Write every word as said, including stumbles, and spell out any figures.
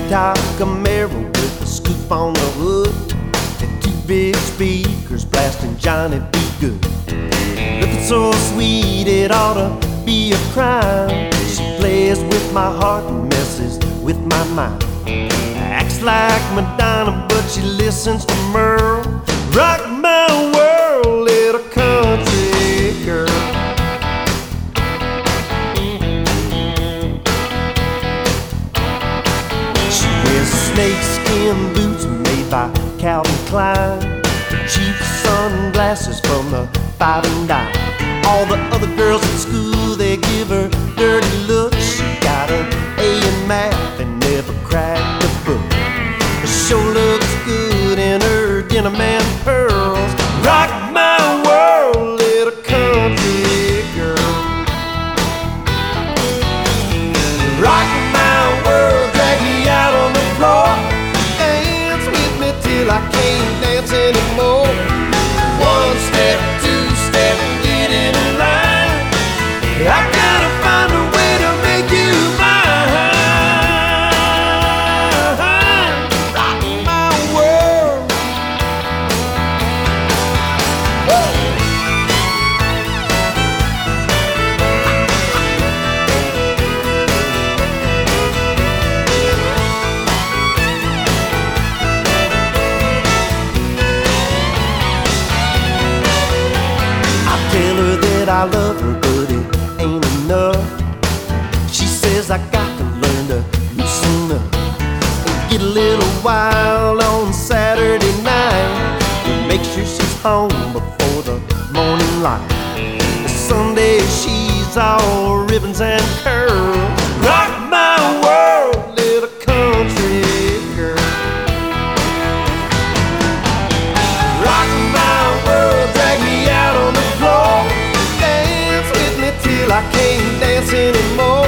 top Camaro with a scoop on the hood, and two big speakers blasting Johnny B. Good. Looking so sweet it oughta be a crime. She plays with my heart and messes with my mind. Acts like Madonna, but she listens to Merle. Rock my world, little country girl. She wears snakeskin boots made by Calvin Klein, cheap sunglasses from the Five and Dime. All the other girls at school, they give her dirty looks. She got an A in math and never cracked a book. She sure looks good in her denim and pearls. Rock my world, little country girl. Rock my world, drag me out on the floor. Dance with me till I can't dance anymore. One step, two step, get in line. I gotta find a way to make you mine. Rock my world. I tell her that I love her, but it ain't enough. She says I got to learn to loosen up and get a little wild on Saturday night, and make sure she's home before the morning light. Sunday she's all ribbons and curls. Rock my world, little country girl. Rock my world, drag me out on the floor. Dance with me till I can't dance anymore.